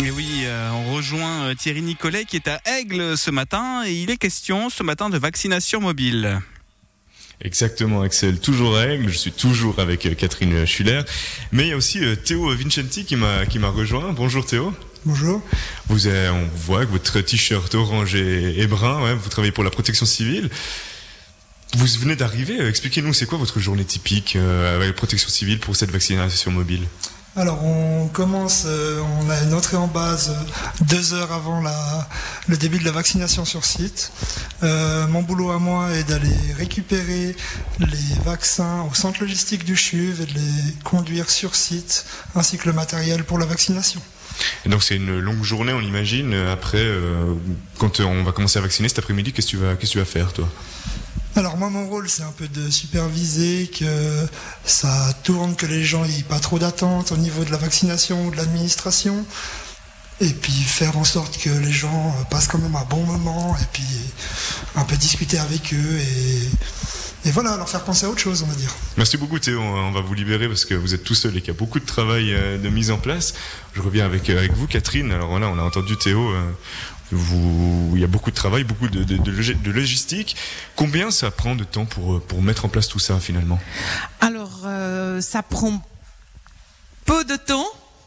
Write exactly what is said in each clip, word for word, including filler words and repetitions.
Et oui, euh, on rejoint euh, Thierry Nicolet qui est à Aigle ce matin et il est question ce matin de vaccination mobile. Exactement, Axel, toujours à Aigle, je suis toujours avec euh, Catherine Schuller, mais il y a aussi euh, Théo Vincenti qui m'a qui m'a rejoint. Bonjour Théo. Bonjour. Vous avez, on voit avec votre t-shirt orange et, et brun, ouais, vous travaillez pour la protection civile. Vous venez d'arriver, expliquez-nous c'est quoi votre journée typique euh, avec la protection civile pour cette vaccination mobile? Alors on commence, euh, on a une entrée en base euh, deux heures avant la, le début de la vaccination sur site. Euh, mon boulot à moi est d'aller récupérer les vaccins au centre logistique du C H U V et de les conduire sur site, ainsi que le matériel pour la vaccination. Et donc c'est une longue journée, on l'imagine. Après, euh, quand on va commencer à vacciner cet après-midi, qu'est-ce que tu vas, qu'est-ce que tu vas faire toi? Alors moi mon rôle c'est un peu de superviser que ça tourne, que les gens n'aient pas trop d'attentes au niveau de la vaccination ou de l'administration, et puis faire en sorte que les gens passent quand même un bon moment, et puis un peu discuter avec eux et, et voilà, leur faire penser à autre chose, on va dire. Merci beaucoup Théo, on va vous libérer parce que vous êtes tout seul et qu'il y a beaucoup de travail de mise en place. Je reviens avec, avec vous Catherine. Alors voilà, on a entendu Théo, vous, il y a beaucoup de travail, beaucoup de, de, de, de logistique. Combien ça prend de temps pour, pour mettre en place tout ça finalement? Alors, euh, ça prend peu de temps.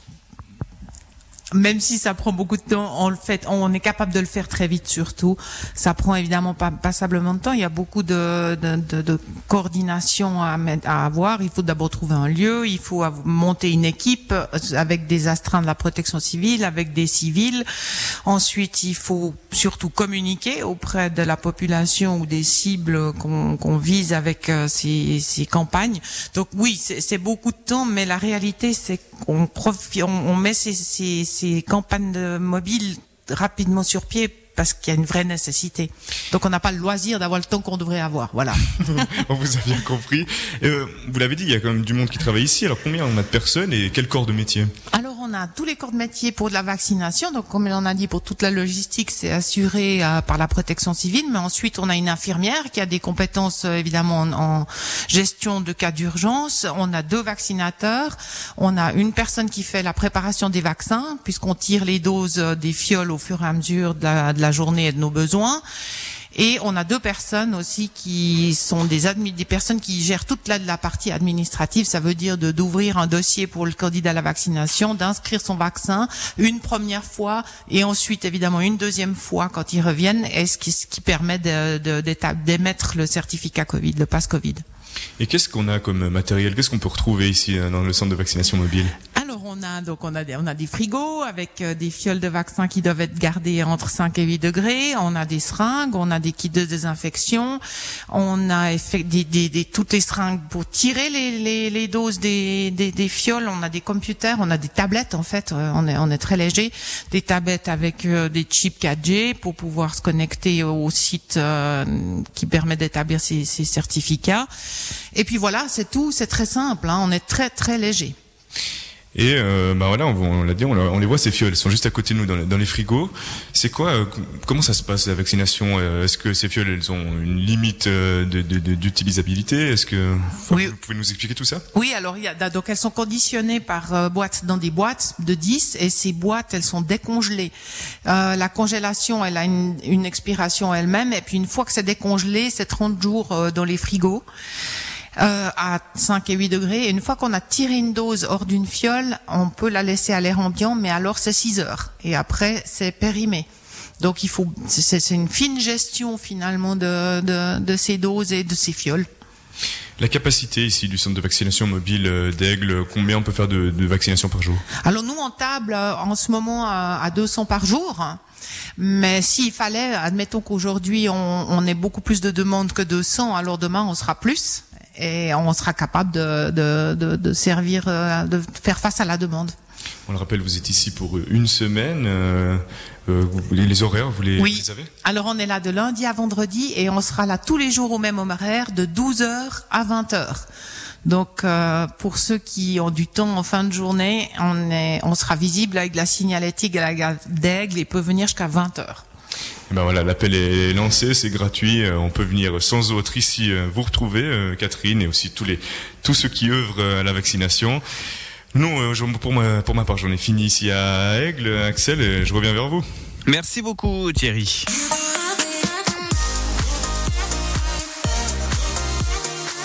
Même si ça prend beaucoup de temps, on le fait, on est capable de le faire très vite surtout. Ça prend évidemment pas passablement de temps. Il y a beaucoup de, de, de, de coordination à, mettre, à avoir. Il faut d'abord trouver un lieu, il faut monter une équipe avec des astreints de la protection civile, avec des civils. Ensuite, il faut surtout communiquer auprès de la population ou des cibles qu'on, qu'on vise avec ces, ces campagnes. Donc oui, c'est, c'est beaucoup de temps, mais la réalité, c'est qu'on profite, on, on met ces, ces, ces campagnes de mobiles rapidement sur pied parce qu'il y a une vraie nécessité. Donc on n'a pas le loisir d'avoir le temps qu'on devrait avoir. Voilà. On vous a bien compris. Euh, vous l'avez dit, il y a quand même du monde qui travaille ici. Alors combien on a de personnes et quel corps de métier? Alors on a tous les corps de métier pour de la vaccination. Donc comme on a dit, pour toute la logistique, c'est assuré euh, par la protection civile. Mais ensuite on a une infirmière qui a des compétences euh, évidemment en, en gestion de cas d'urgence. On a deux vaccinateurs. On a une personne qui fait la préparation des vaccins, puisqu'on tire les doses des fioles au fur et à mesure de la, de la journée et de nos besoins. Et on a deux personnes aussi qui sont des admi- des personnes qui gèrent toute la, la partie administrative. Ça veut dire de d'ouvrir un dossier pour le candidat à la vaccination, d'inscrire son vaccin une première fois et ensuite évidemment une deuxième fois quand ils reviennent, et ce qui, ce qui permet de, de, d'émettre le certificat Covid, le pass Covid. Et qu'est-ce qu'on a comme matériel? Qu'est-ce qu'on peut retrouver ici dans le centre de vaccination mobile? Alors on a donc on a des, on a des frigos avec euh, des fioles de vaccins qui doivent être gardées entre cinq et huit degrés. On a des seringues, on a des kits de désinfection, on a effet, des, des, des toutes les seringues pour tirer les, les, les doses des, des, des fioles. On a des computers, on a des tablettes en fait. Euh, on est on est très léger. Des tablettes avec euh, des chips quatre G pour pouvoir se connecter au site euh, qui permet d'établir ces, ces certificats. Et puis voilà, c'est tout, c'est très simple, hein, on est très très léger. Et euh, bah voilà, on, on l'a dit, on, on les voit ces fioles, elles sont juste à côté de nous dans les, dans les frigos. C'est quoi, euh, comment ça se passe la vaccination? Est-ce que ces fioles, elles ont une limite de, de, de, d'utilisabilité? Est-ce que enfin, oui. Vous pouvez nous expliquer tout ça? Oui, alors il y a, donc elles sont conditionnées par euh, boîtes dans des boîtes de dix, et ces boîtes elles sont décongelées. Euh, la congélation, elle a une, une expiration elle-même, et puis une fois que c'est décongelé, c'est trente jours euh, dans les frigos. Euh, à cinq et huit degrés, et une fois qu'on a tiré une dose hors d'une fiole, on peut la laisser à l'air ambiant, mais alors c'est six heures, et après c'est périmé. Donc il faut, c'est, c'est une fine gestion finalement de, de, de ces doses et de ces fioles. La capacité ici du centre de vaccination mobile d'Aigle, combien on peut faire de, de vaccinations par jour? Alors nous on table en ce moment à, à deux cents par jour. Mais s'il fallait, admettons qu'aujourd'hui on, on ait beaucoup plus de demandes que deux cents, alors demain on sera plus. Et on sera capable de, de, de, de servir, de faire face à la demande. On le rappelle, vous êtes ici pour une semaine. Euh, euh, les horaires, vous les, oui. vous les avez? Alors on est là de lundi à vendredi et on sera là tous les jours au même horaire de douze heures à vingt heures. Donc euh, pour ceux qui ont du temps en fin de journée, on, est, on sera visible avec la signalétique à la gare d'Aigle et peut venir jusqu'à vingt heures. Ben voilà, l'appel est lancé, c'est gratuit, on peut venir sans autre ici vous retrouver, Catherine, et aussi tous les tous ceux qui œuvrent à la vaccination. Non, euh, je- pour ma, pour ma part, j'en ai fini ici à Aigle, Axel, et je reviens vers vous. Merci beaucoup Thierry.